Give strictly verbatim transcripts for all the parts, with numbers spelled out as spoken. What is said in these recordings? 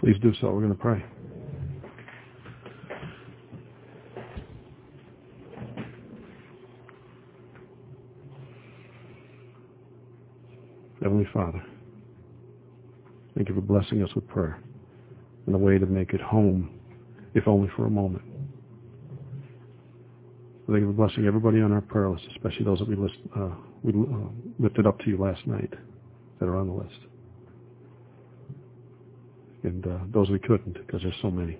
Please do so. We're going to pray. Heavenly Father, thank you for blessing us with prayer and a way to make it home, if only for a moment. Thank you for blessing everybody on our prayer list, especially those that we, list, uh, we uh, lifted up to you last night that are on the list. And uh, those we couldn't, because there's so many.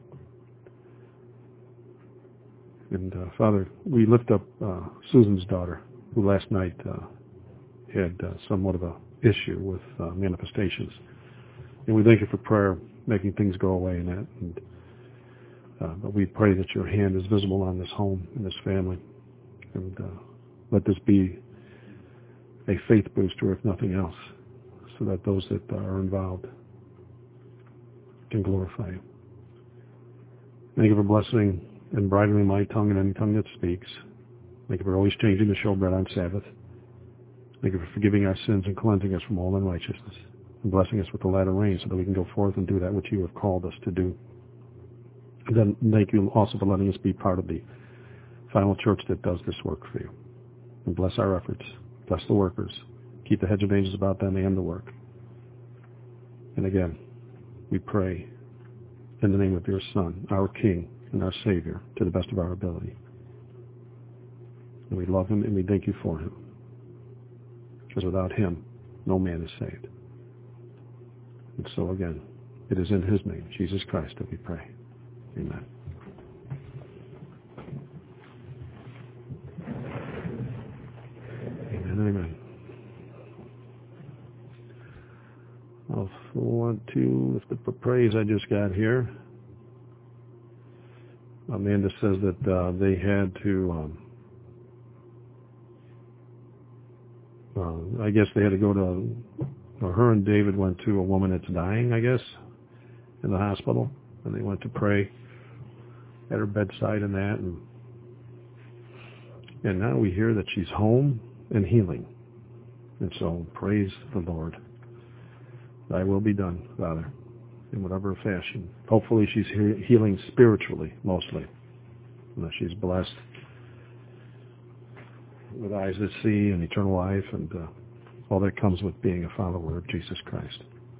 And uh, Father, we lift up uh, Susan's daughter, who last night uh, had uh, somewhat of a issue with uh, manifestations. And we thank you for prayer, making things go away in that. And, uh, but we pray that your hand is visible on this home and this family. And uh, let this be a faith booster, if nothing else, so that those that are involved can glorify you. Thank you for blessing and bridling my tongue and any tongue that speaks. Thank you for always changing the showbread on Sabbath. Thank you for forgiving our sins and cleansing us from all unrighteousness and blessing us with the latter rain so that we can go forth and do that which you have called us to do. And then thank you also for letting us be part of the final church that does this work for you. And bless our efforts. Bless the workers. Keep the hedge of angels about them and the work. And again, we pray in the name of your Son, our King and our Savior, to the best of our ability. And we love him and we thank you for him. Because without him, no man is saved. And so again, it is in his name, Jesus Christ, that we pray. Amen. Amen, amen. I'll want to lift up a praise I just got here. Amanda says that uh, they had to... Um, Uh, I guess they had to go to, or her and David went to a woman that's dying, I guess, in the hospital, and they went to pray at her bedside and that, and and now we hear that she's home and healing, and so praise the Lord. Thy will be done, Father, in whatever fashion. Hopefully she's he- healing spiritually, mostly, and that she's blessed with eyes that see and eternal life and uh, all that comes with being a follower of Jesus Christ.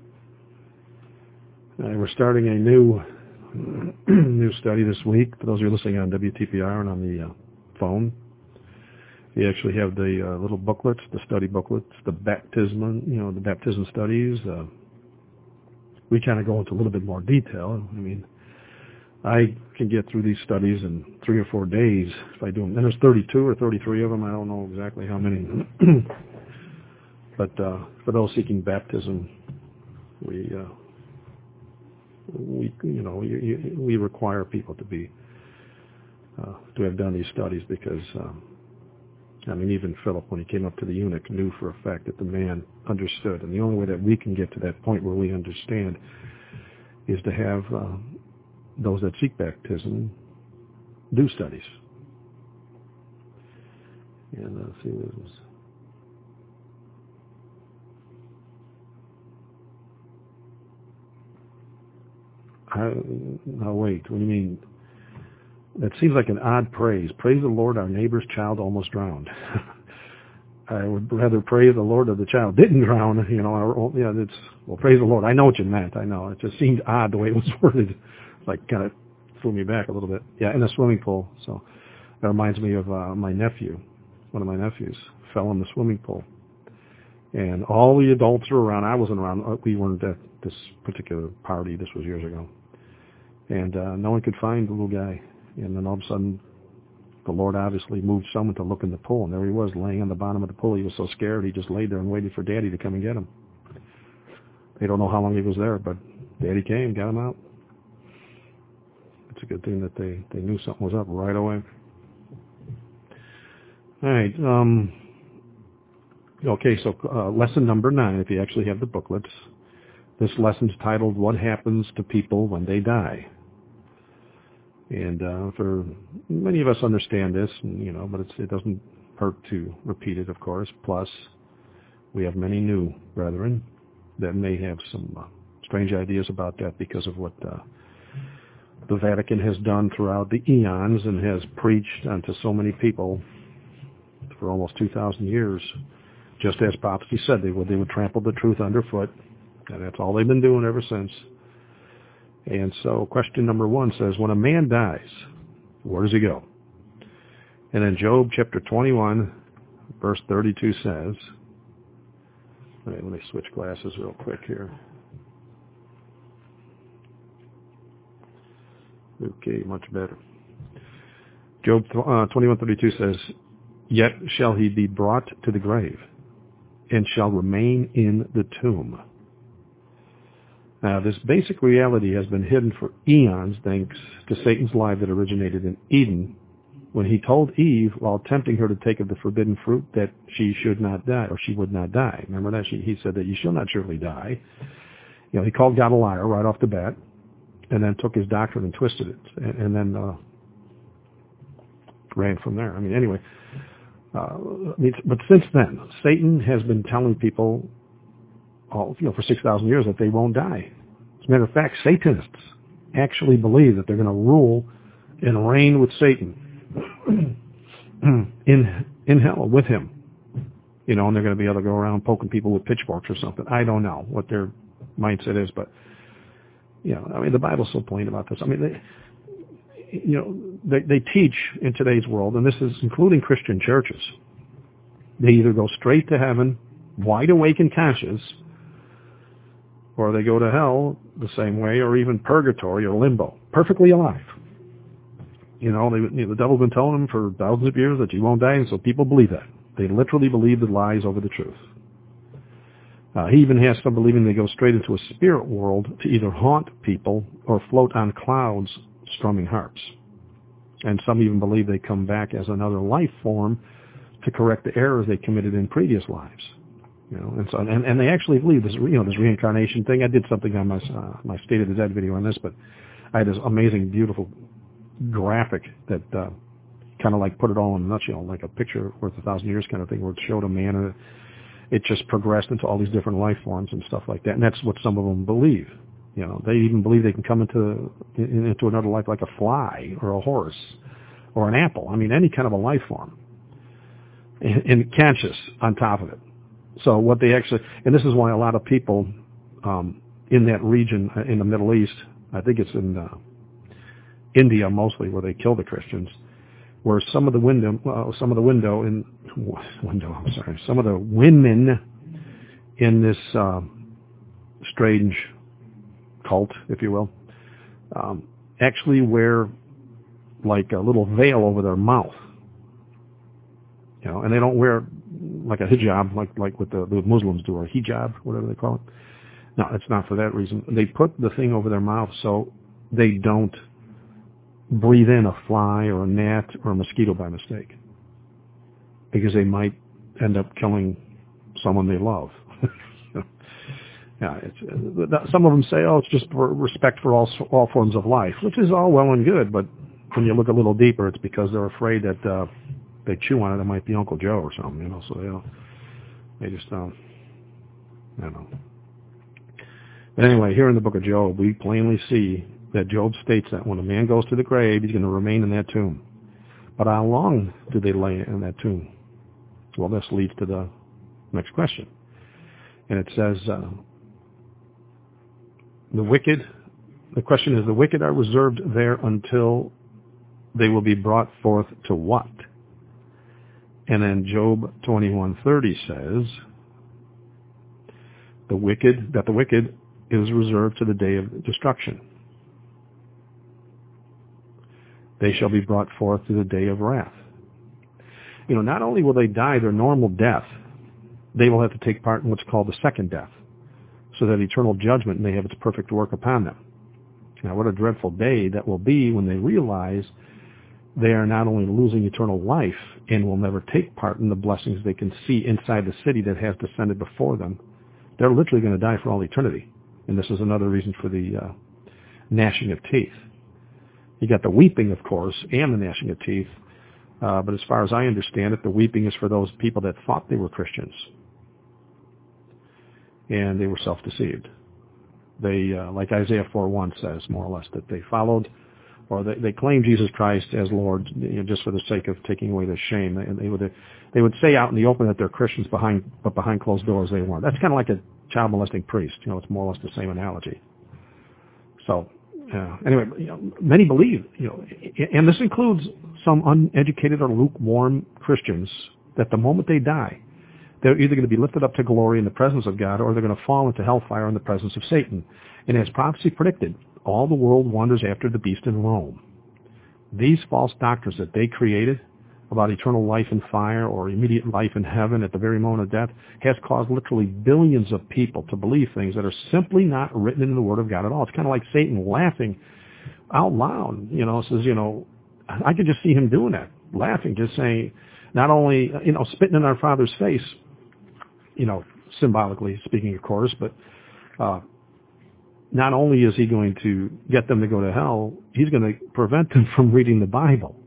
Uh, we're starting a new new study this week. For those who are listening on W T P R and on the uh, phone, we actually have the uh, little booklets, the study booklets, the baptism, you know, the baptism studies. Uh, we kind of go into a little bit more detail. I mean, I can get through these studies in three or four days if I do them. And there's thirty-two or thirty-three of them. I don't know exactly how many. But uh, for those seeking baptism, we, uh, we, you know, we, we require people to be uh, to have done these studies because, um, I mean, even Philip, when he came up to the eunuch, knew for a fact that the man understood. And the only way that we can get to that point where we understand is to have Uh, those that seek baptism do studies. And let's see what it was. I, now wait, what do you mean? That seems like an odd praise. Praise the Lord, our neighbor's child almost drowned. I would rather praise the Lord that the child didn't drown, you know, or, yeah, it's, well, praise the Lord. I know what you meant, I know. It just seemed odd the way it was worded. Like kind of threw me back a little bit. Yeah, in a swimming pool. So that reminds me of uh, my nephew. One of my nephews fell in the swimming pool. And all the adults were around. I wasn't around. We weren't at this particular party. This was years ago. And uh, no one could find the little guy. And then all of a sudden, the Lord obviously moved someone to look in the pool. And there he was, laying on the bottom of the pool. He was so scared, he just laid there and waited for Daddy to come and get him. They don't know how long he was there, but Daddy came, got him out. It's a good thing that they, they knew something was up right away. All right. Um, okay, so uh, lesson number nine, if you actually have the booklets. This lesson's titled, What Happens to People When They Die? And uh, for many of us understand this, you know, but it's, it doesn't hurt to repeat it, of course. Plus, we have many new brethren that may have some uh, strange ideas about that because of what uh, the Vatican has done throughout the eons and has preached unto so many people for almost two thousand years, just as prophecy said they would. They would trample the truth underfoot, and that's all they've been doing ever since. And so question number one says, when a man dies, where does he go? And then Job chapter twenty-one, verse thirty-two says, all right, let me switch glasses real quick here. Okay, much better. Job uh, twenty-one thirty-two says, yet shall he be brought to the grave, and shall remain in the tomb. Now, this basic reality has been hidden for eons thanks to Satan's lie that originated in Eden, when he told Eve, while tempting her to take of the forbidden fruit, that she should not die, or she would not die. Remember that? She, he said that you shall not surely die. You know, he called God a liar right off the bat, and then took his doctrine and twisted it, and, and then uh, ran from there. I mean, anyway, uh, I mean, but since then, Satan has been telling people, all, you know, for six thousand years that they won't die. As a matter of fact, Satanists actually believe that they're going to rule and reign with Satan in in hell with him. You know, and they're going to be able to go around poking people with pitchforks or something. I don't know what their mindset is, but you know, I mean, the Bible's so plain about this. I mean, they, you know, they, they teach in today's world, and this is including Christian churches. They either go straight to heaven, wide awake and conscious, or they go to hell the same way, or even purgatory or limbo, perfectly alive. You know, they, you know, the devil's been telling them for thousands of years that you won't die, and so people believe that. They literally believe the lies over the truth. Uh, he even has some believing they go straight into a spirit world to either haunt people or float on clouds strumming harps. And some even believe they come back as another life form to correct the errors they committed in previous lives. You know, and so and, and they actually believe this, you know, this reincarnation thing. I did something on my uh, my State of the Dead video on this, but I had this amazing, beautiful graphic that uh, kind of like put it all in a nutshell, like a picture worth a thousand years kind of thing, where it showed a man and it just progressed into all these different life forms and stuff like that. And that's what some of them believe. You know, they even believe they can come into into another life like a fly or a horse or an apple. I mean, any kind of a life form, and, and conscious on top of it. So what they actually, and this is why a lot of people um, in that region in the Middle East, I think it's in uh, India mostly, where they kill the Christians, where some of the window, uh, some of the window in window, I'm sorry, some of the women in this uh, strange cult, if you will, um, actually wear like a little veil over their mouth, you know, and they don't wear like a hijab, like like what the, the Muslims do, or a hijab, whatever they call it. No, it's not for that reason. They put the thing over their mouth so they don't breathe in a fly or a gnat or a mosquito by mistake, because they might end up killing someone they love. Yeah, it's, uh, some of them say, oh, it's just for respect for all all forms of life, which is all well and good, but when you look a little deeper, it's because they're afraid that uh, they chew on it, it might be Uncle Joe or something, you know, so they don't, they just don't, I don't know. But anyway, here in the book of Job, we plainly see that Job states that when a man goes to the grave, he's going to remain in that tomb. But how long do they lay in that tomb? Well, this leads to the next question. And it says, uh, the wicked, the question is, the wicked are reserved there until they will be brought forth to what? And then Job twenty-one thirty says, the wicked, that the wicked is reserved to the day of destruction. They shall be brought forth to the day of wrath. You know, not only will they die their normal death, they will have to take part in what's called the second death, so that eternal judgment may have its perfect work upon them. Now, what a dreadful day that will be when they realize they are not only losing eternal life and will never take part in the blessings they can see inside the city that has descended before them. They're literally going to die for all eternity. And this is another reason for the uh, gnashing of teeth. You got the weeping, of course, and the gnashing of teeth. Uh, but as far as I understand it, the weeping is for those people that thought they were Christians. And they were self-deceived. They, uh, like Isaiah four one says, more or less, that they followed, or they, they claimed Jesus Christ as Lord, you know, just for the sake of taking away their shame. And they would, they would say out in the open that they're Christians behind, but behind closed doors they weren't. That's kind of like a child molesting priest. You know, it's more or less the same analogy. So, uh, anyway, you know, many believe, you know, and this includes some uneducated or lukewarm Christians, that the moment they die, they're either going to be lifted up to glory in the presence of God, or they're going to fall into hellfire in the presence of Satan. And as prophecy predicted, all the world wanders after the beast in Rome. These false doctrines that they created about eternal life in fire or immediate life in heaven at the very moment of death has caused literally billions of people to believe things that are simply not written in the Word of God at all. It's kind of like Satan laughing out loud. You know, says, you know, I could just see him doing that, laughing, just saying, not only, you know, spitting in our Father's face, you know, symbolically speaking, of course, but uh, not only is he going to get them to go to hell, he's going to prevent them from reading the Bible.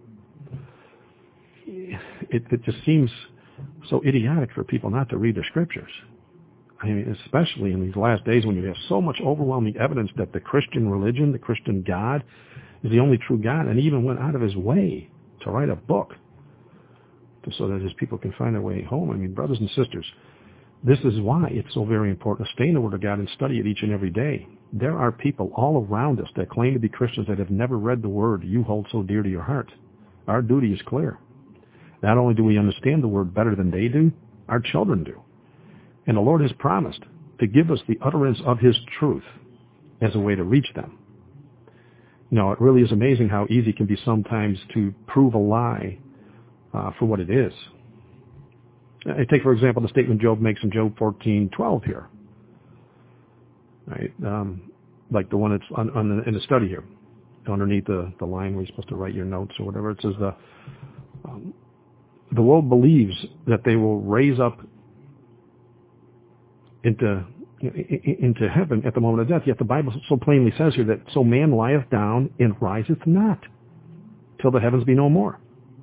It, it just seems so idiotic for people not to read their scriptures. I mean, especially in these last days when you have so much overwhelming evidence that the Christian religion, the Christian God, is the only true God, and he even went out of his way to write a book to, so that his people can find their way home. I mean, brothers and sisters, this is why it's so very important to stay in the Word of God and study it each and every day. There are people all around us that claim to be Christians that have never read the Word you hold so dear to your heart. Our duty is clear. Not only do we understand the Word better than they do, our children do. And the Lord has promised to give us the utterance of His truth as a way to reach them. You know, it really is amazing how easy it can be sometimes to prove a lie uh, for what it is. I take, for example, the statement Job makes in Job fourteen twelve here, right? Um, like the one that's on, on the, in the study here, underneath the, the line where you're supposed to write your notes or whatever. It says the um, the world believes that they will raise up into into heaven at the moment of death. Yet the Bible so plainly says here that so man lieth down and riseth not till the heavens be no more.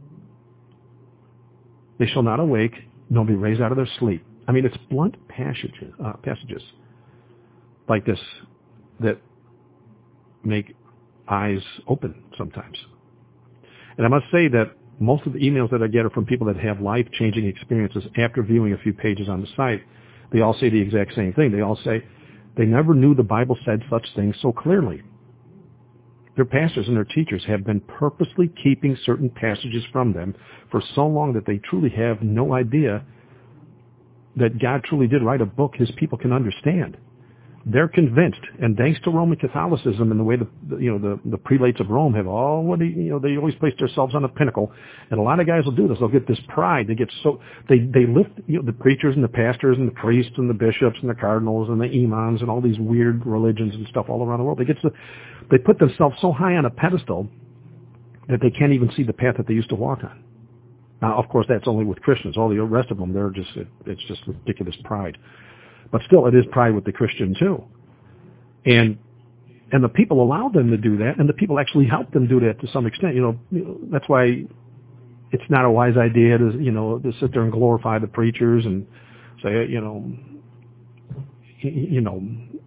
They shall not awake, nor be raised out of their sleep. I mean, it's blunt passages, uh, passages like this that make eyes open sometimes. And I must say that most of the emails that I get are from people that have life-changing experiences after viewing a few pages on the site. They all say the exact same thing. They all say they never knew the Bible said such things so clearly. Their pastors and their teachers have been purposely keeping certain passages from them for so long that they truly have no idea that God truly did write a book his people can understand. They're convinced, and thanks to Roman Catholicism and the way the, the you know the, the prelates of Rome have already, you know, they always place themselves on a pinnacle, and a lot of guys will do this. They'll get this pride. They get so they they lift, you know, the preachers and the pastors and the priests and the bishops and the cardinals and the imams and all these weird religions and stuff all around the world. They get so they put themselves so high on a pedestal that they can't even see the path that they used to walk on. Now, of course, that's only with Christians. All the rest of them, they're just it, it's just ridiculous pride. But still, it is pride with the Christian, too. And and the people allowed them to do that, and the people actually helped them do that to some extent. You know, you know that's why it's not a wise idea to, you know, to sit there and glorify the preachers and say, you know, you know,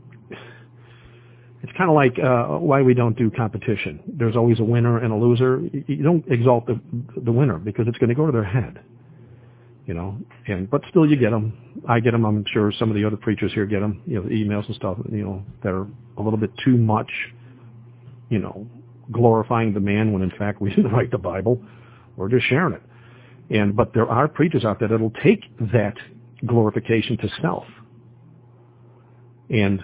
it's kind of like uh, why we don't do competition. There's always a winner and a loser. You don't exalt the, the winner because it's going to go to their head. You know, and but still you get them. I get them. I'm sure some of the other preachers here get them. You know, the emails and stuff. You know, that are a little bit too much. You know, glorifying the man when in fact we didn't write the Bible. We're just sharing it. And but there are preachers out there that'll take that glorification to self. And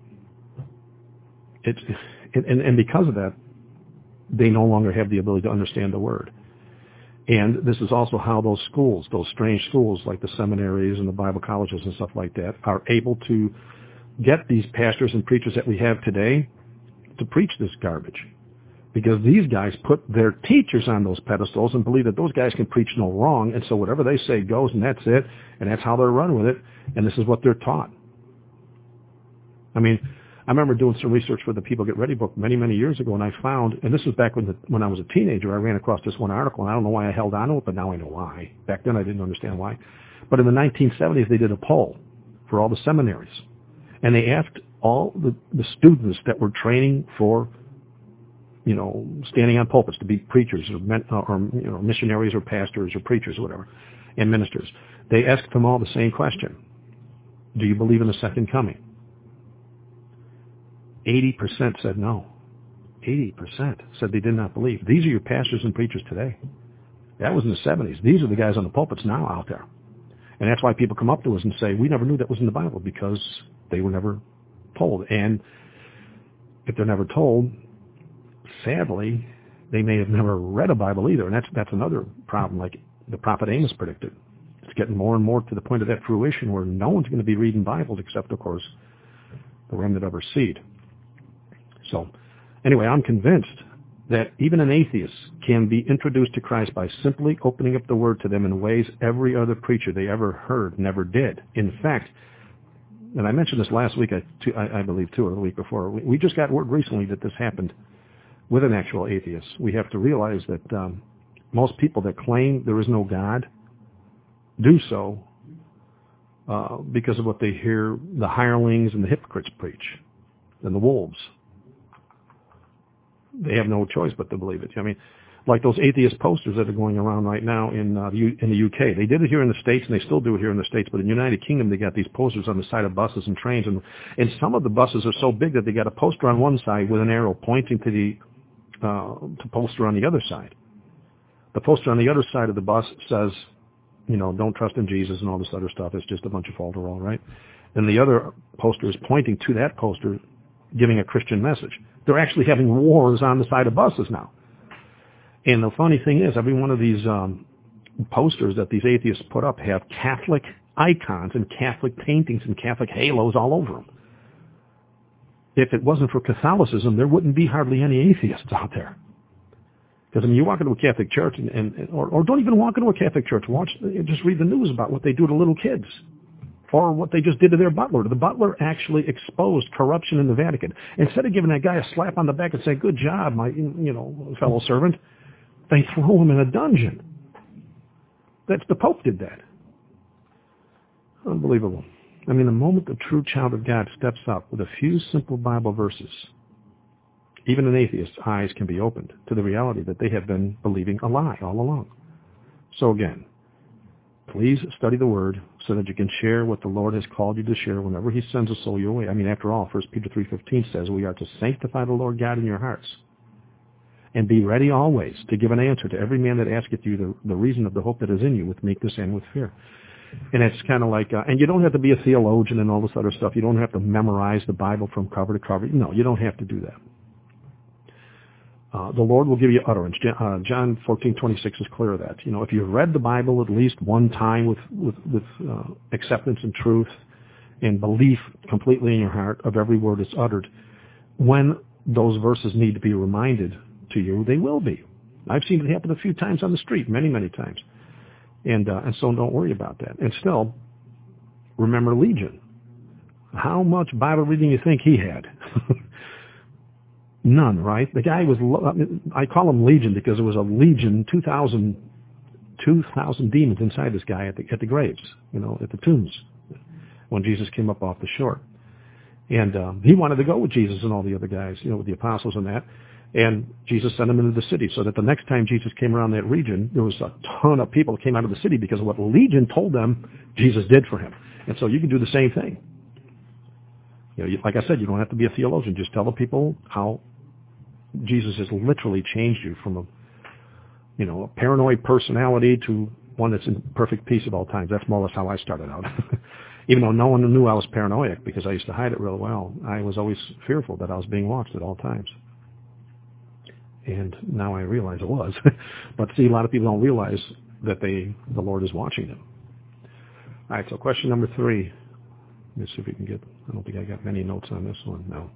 it's and and because of that, they no longer have the ability to understand the Word. And this is also how those schools, those strange schools like the seminaries and the Bible colleges and stuff like that, are able to get these pastors and preachers that we have today to preach this garbage. Because these guys put their teachers on those pedestals and believe that those guys can preach no wrong, and so whatever they say goes, and that's it, and that's how they're run with it, and this is what they're taught. I mean, I remember doing some research for the People Get Ready book many, many years ago, and I found, and this was back when the, when I was a teenager, I ran across this one article, and I don't know why I held on to it, but now I know why. Back then I didn't understand why. But in the nineteen seventies, they did a poll for all the seminaries, and they asked all the, the students that were training for, you know, standing on pulpits to be preachers or, men, or you know, missionaries or pastors or preachers or whatever, and ministers, they asked them all the same question. Do you believe in the second coming? eighty percent said no. eighty percent said they did not believe. These are your pastors and preachers today. That was in the seventies. These are the guys on the pulpits now out there. And that's why people come up to us and say, we never knew that was in the Bible, because they were never told. And if they're never told, sadly, they may have never read a Bible either. And that's that's another problem, like the prophet Amos predicted. It's getting more and more to the point of that fruition where no one's going to be reading Bibles except, of course, the remnant of her seed. So, anyway, I'm convinced that even an atheist can be introduced to Christ by simply opening up the Word to them in ways every other preacher they ever heard never did. In fact, and I mentioned this last week, I, I believe, too, or the week before, we just got word recently that this happened with an actual atheist. We have to realize that um, most people that claim there is no God do so uh, because of what they hear the hirelings and the hypocrites preach, and the wolves. They have no choice but to believe it. I mean, like those atheist posters that are going around right now in uh, the, in the U K. They did it here in the States, and they still do it here in the States. But in the United Kingdom, they got these posters on the side of buses and trains. And, and some of the buses are so big that they got a poster on one side with an arrow pointing to the uh, to poster on the other side. The poster on the other side of the bus says, you know, don't trust in Jesus and all this other stuff. It's just a bunch of falderall, right? And the other poster is pointing to that poster, giving a Christian message. They're actually having wars on the side of buses now. And the funny thing is, every one of these um, posters that these atheists put up have Catholic icons and Catholic paintings and Catholic halos all over them. If it wasn't for Catholicism, there wouldn't be hardly any atheists out there. Because, I mean, you walk into a Catholic church, and, and or, or don't even walk into a Catholic church. Watch, just read the news about what they do to little kids, or what they just did to their butler. The butler actually exposed corruption in the Vatican. Instead of giving that guy a slap on the back and say, good job, my you know fellow servant, they throw him in a dungeon. That's the Pope did that. Unbelievable. I mean, the moment the true child of God steps up with a few simple Bible verses, even an atheist's eyes can be opened to the reality that they have been believing a lie all along. So again, please study the Word so that you can share what the Lord has called you to share whenever He sends a soul your way. I mean, after all, First Peter three fifteen says we are to sanctify the Lord God in your hearts, and be ready always to give an answer to every man that asketh you the, the reason of the hope that is in you, with meekness and with fear. And it's kind of like, uh, and you don't have to be a theologian and all this other stuff. You don't have to memorize the Bible from cover to cover. No, you don't have to do that. Uh, the Lord will give you utterance. Uh, John fourteen twenty-six is clear of that. You know, if you've read the Bible at least one time with with, with uh, acceptance and truth and belief completely in your heart of every word that's uttered, when those verses need to be reminded to you, they will be. I've seen it happen a few times on the street, many, many times. And uh, and so don't worry about that. And still, remember Legion. How much Bible reading you think he had? None, right? The guy was, I call him Legion because there was a legion, two thousand, two thousand demons inside this guy at the, at the graves, you know, at the tombs, when Jesus came up off the shore. And um, he wanted to go with Jesus and all the other guys, you know, with the apostles and that. And Jesus sent him into the city so that the next time Jesus came around that region, there was a ton of people that came out of the city because of what Legion told them Jesus did for him. And so you can do the same thing. You know, like I said, you don't have to be a theologian. Just tell the people how Jesus has literally changed you from a, you know, a paranoid personality to one that's in perfect peace at all times. That's more or less how I started out. Even though no one knew I was paranoid because I used to hide it real well, I was always fearful that I was being watched at all times. And now I realize it was. But see, a lot of people don't realize that they, the Lord is watching them. All right, so question number three. Let's see if we can get, I don't think I got many notes on this one. No.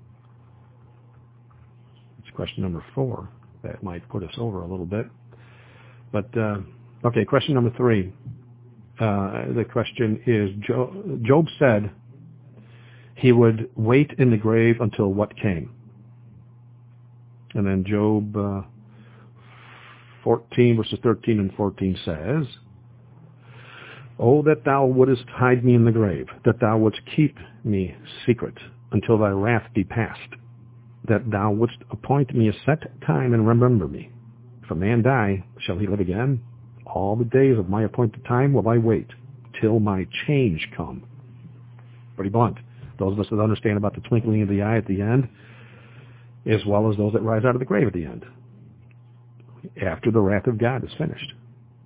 It's question number four. That might put us over a little bit. But, uh, okay, question number three. Uh, the question is, Job, Job said he would wait in the grave until what came? And then Job uh, fourteen, verses thirteen and fourteen says, "Oh, that thou wouldest hide me in the grave, that thou wouldst keep me secret until thy wrath be past, that thou wouldst appoint me a set time and remember me. If a man die, shall he live again? All the days of my appointed time will I wait, till my change come. Pretty blunt. Those of us that understand about the twinkling of the eye at the end, as well as those that rise out of the grave at the end, after the wrath of God is finished.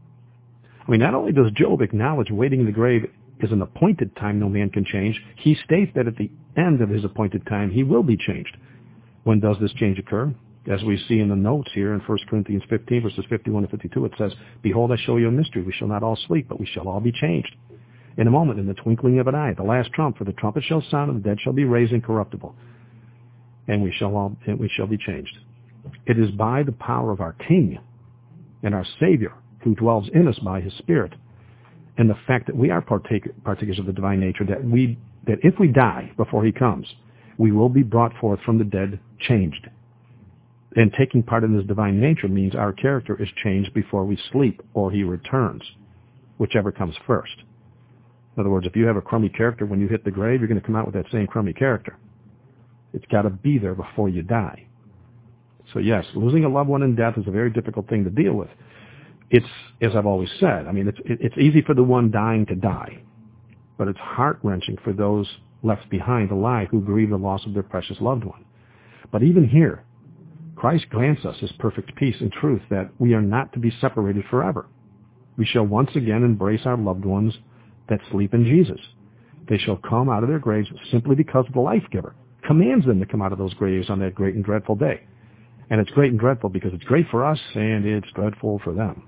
I mean, not only does Job acknowledge waiting in the grave is an appointed time no man can change, he states that at the end of his appointed time he will be changed. When does this change occur? As we see in the notes here in First Corinthians fifteen, verses fifty-one to fifty-two, it says, Behold, I show you a mystery. We shall not all sleep, but we shall all be changed. In a moment, in the twinkling of an eye, the last trump, for the trumpet shall sound, and the dead shall be raised incorruptible, and we shall all, and we shall be changed. It is by the power of our King and our Savior, who dwells in us by his Spirit, and the fact that we are partaker, partakers of the divine nature, that we that if we die before he comes, we will be brought forth from the dead changed. And taking part in this divine nature means our character is changed before we sleep or he returns, whichever comes first. In other words, if you have a crummy character, when you hit the grave, you're going to come out with that same crummy character. It's got to be there before you die. So yes, losing a loved one in death is a very difficult thing to deal with. It's, as I've always said, I mean, it's, it's easy for the one dying to die, but it's heart-wrenching for those left behind alive who grieve the loss of their precious loved one. But even here, Christ grants us his perfect peace and truth that we are not to be separated forever. We shall once again embrace our loved ones that sleep in Jesus. They shall come out of their graves simply because the life-giver commands them to come out of those graves on that great and dreadful day. And it's great and dreadful because it's great for us and it's dreadful for them.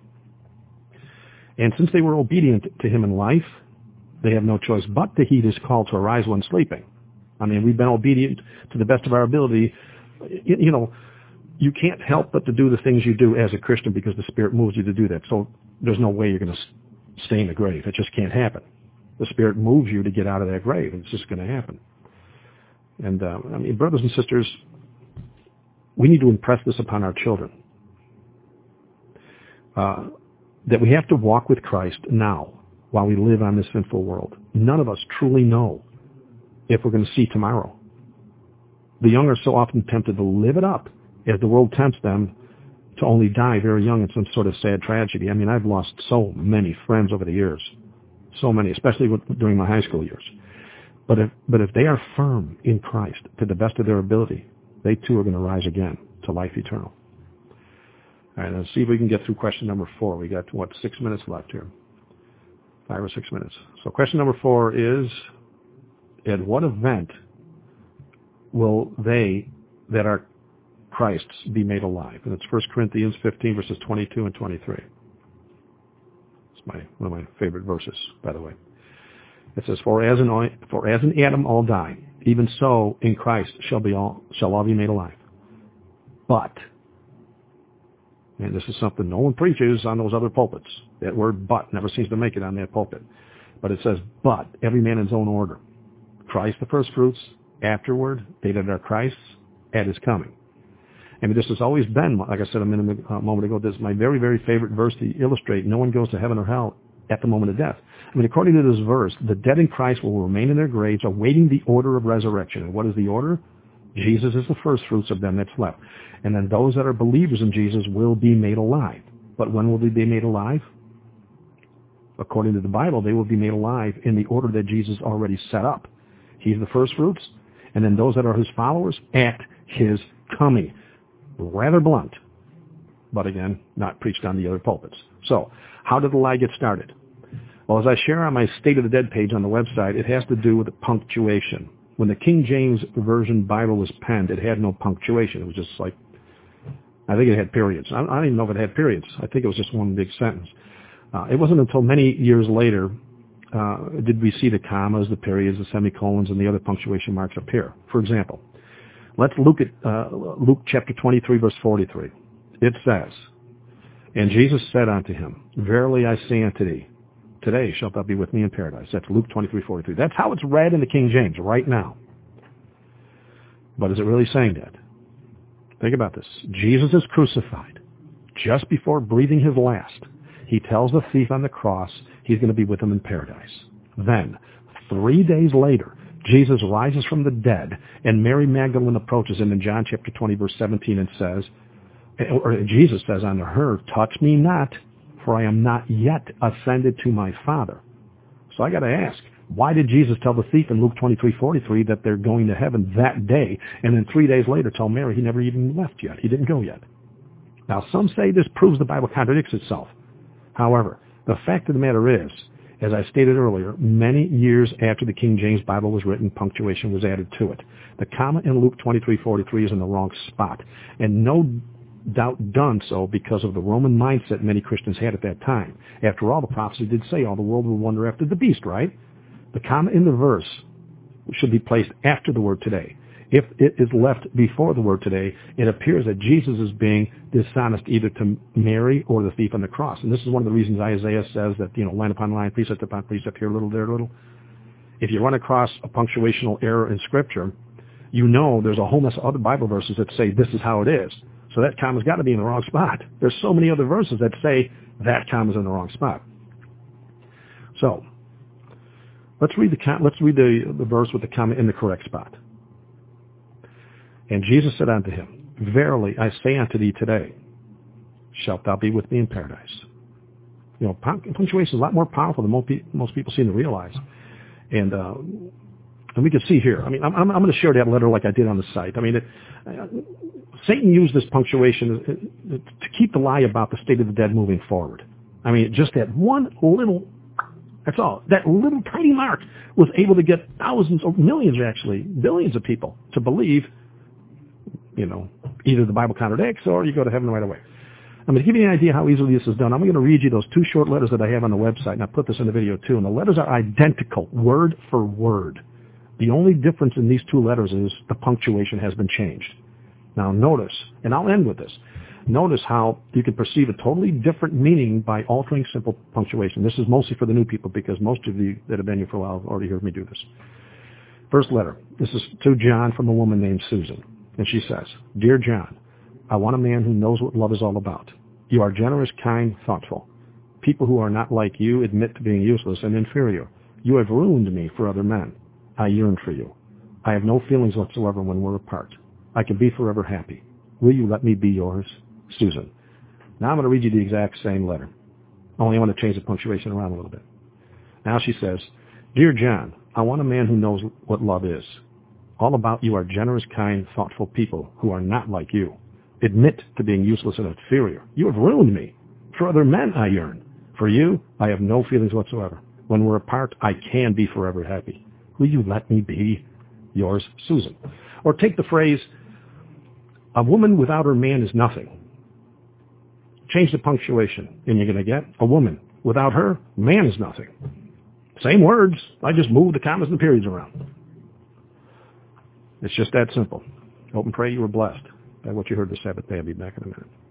And since they were obedient to him in life, they have no choice but to heed his call to arise when sleeping. I mean, we've been obedient to the best of our ability. You know, you can't help but to do the things you do as a Christian because the Spirit moves you to do that. So there's no way you're going to stay in the grave. It just can't happen. The Spirit moves you to get out of that grave. It's just going to happen. And, uh, I mean, brothers and sisters, we need to impress this upon our children. Uh, that we have to walk with Christ now while we live on this sinful world. None of us truly know if we're going to see tomorrow. The young are so often tempted to live it up as the world tempts them to only die very young in some sort of sad tragedy. I mean, I've lost so many friends over the years, so many, especially with, during my high school years. But if, but if they are firm in Christ to the best of their ability, they too are going to rise again to life eternal. All right, let's see if we can get through question number four. We got, what, six minutes left here. Five or six minutes. So question number four is, at what event will they that are Christ's be made alive? And it's First Corinthians fifteen, verses twenty-two and twenty-three. It's my, one of my favorite verses, by the way. It says, For as in, for as in Adam all die, even so in Christ shall be all shall all be made alive. But, and this is something no one preaches on those other pulpits. That word but never seems to make it on that pulpit. But it says, but, every man in his own order. Christ the first fruits, afterward, they that are Christ's, at his coming. I mean, this has always been, like I said a minute, a moment ago, this is my very, very favorite verse to illustrate no one goes to heaven or hell at the moment of death. I mean, according to this verse, the dead in Christ will remain in their graves awaiting the order of resurrection. And what is the order? Jesus is the first fruits of them that slept. And then those that are believers in Jesus will be made alive. But when will they be made alive? According to the Bible, they will be made alive in the order that Jesus already set up. He's the first fruits, and then those that are his followers at his coming. Rather blunt, but again, not preached on the other pulpits. So, how did the lie get started? Well, as I share on my State of the Dead page on the website, it has to do with the punctuation. When the King James Version Bible was penned, it had no punctuation. It was just like, I think it had periods. I don't even know if it had periods. I think it was just one big sentence. Uh, it wasn't until many years later uh, did we see the commas, the periods, the semicolons, and the other punctuation marks appear. For example, let's look at uh, Luke chapter twenty-three, verse forty-three. It says, And Jesus said unto him, Verily I say unto thee, today shalt thou be with me in paradise. That's Luke twenty-three, forty-three. That's how it's read in the King James right now. But is it really saying that? Think about this. Jesus is crucified. Just before breathing his last, he tells the thief on the cross he's going to be with him in paradise. Then, three days later, Jesus rises from the dead, and Mary Magdalene approaches him in John chapter twenty, verse seventeen, and says, or Jesus says unto her, touch me not, for I am not yet ascended to my Father. So I got to ask, why did Jesus tell the thief in Luke twenty-three forty-three that they're going to heaven that day, and then three days later tell Mary he never even left yet? He didn't go yet. Now, some say this proves the Bible contradicts itself. However, the fact of the matter is, as I stated earlier, many years after the King James Bible was written, punctuation was added to it. The comma in Luke twenty-three forty-three is in the wrong spot, and no doubt done so because of the Roman mindset many Christians had at that time. After all, the prophecy did say all the world will wonder after the beast, right? The comma in the verse should be placed after the word today. If it is left before the word today, it appears that Jesus is being dishonest either to Mary or the thief on the cross. And this is one of the reasons Isaiah says that, you know, line upon line, precept upon precept, here a little, there a little. If you run across a punctuational error in Scripture, you know there's a whole mess of other Bible verses that say this is how it is. So that comma's got to be in the wrong spot. There's so many other verses that say that comma's in the wrong spot. So let's read the let's read the, the verse with the comma in the correct spot. And Jesus said unto him, verily I say unto thee today, shalt thou be with me in paradise. You know, punctuation is a lot more powerful than most people, most people seem to realize. And uh, and we can see here. I mean, I'm, I'm going to share that letter like I did on the site. I mean, it, uh, Satan used this punctuation to keep the lie about the state of the dead moving forward. I mean, just that one little, that's all. That little tiny mark was able to get thousands or millions, actually, billions of people to believe, you know, either the Bible contradicts or you go to heaven right away. I'm going to give you an idea how easily this is done. I'm going to read you those two short letters that I have on the website, and I put this in the video too. And the letters are identical, word for word. The only difference in these two letters is the punctuation has been changed. Now notice, and I'll end with this, notice how you can perceive a totally different meaning by altering simple punctuation. This is mostly for the new people because most of you that have been here for a while have already heard me do this. First letter. This is to John from a woman named Susan. And she says, Dear John, I want a man who knows what love is all about. You are generous, kind, thoughtful. People who are not like you admit to being useless and inferior. You have ruined me for other men. I yearn for you. I have no feelings whatsoever when we're apart. I can be forever happy. Will you let me be yours? Susan. Now I'm going to read you the exact same letter. Only I want to change the punctuation around a little bit. Now she says, Dear John, I want a man who knows what love is. All about you are generous, kind, thoughtful people who are not like you. Admit to being useless and inferior. You have ruined me. For other men I yearn. For you, I have no feelings whatsoever. When we're apart, I can be forever happy. Will you let me be yours, Susan? Or take the phrase, a woman without her man is nothing. Change the punctuation, and you're going to get a woman without her man is nothing. Same words. I just moved the commas and the periods around. It's just that simple. Hope and pray you were blessed by what you heard this Sabbath day. I'll be back in a minute.